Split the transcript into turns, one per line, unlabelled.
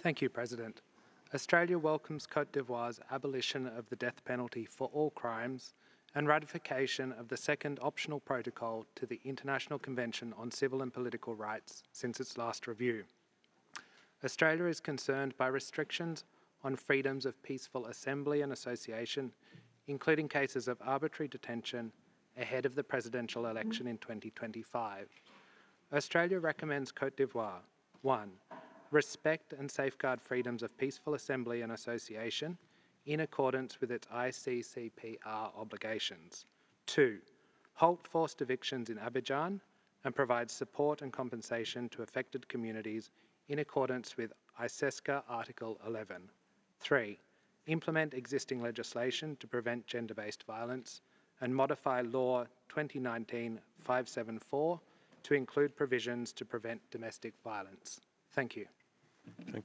Thank you, President. Australia welcomes Cote d'Ivoire's abolition of the death penalty for all crimes and ratification of the second optional protocol to the International Convention on Civil and Political Rights since its last review. Australia is concerned by restrictions on freedoms of peaceful assembly and association, including cases of arbitrary detention ahead of the presidential election in 2025. Australia recommends Cote d'Ivoire 1. Respect and safeguard freedoms of peaceful assembly and association in accordance with its ICCPR obligations. 2. Halt forced evictions in Abidjan and provide support and compensation to affected communities in accordance with ICESCA Article 11. 3. Implement existing legislation to prevent gender-based violence and modify Law 2019-574 to include provisions to prevent domestic violence. Thank you.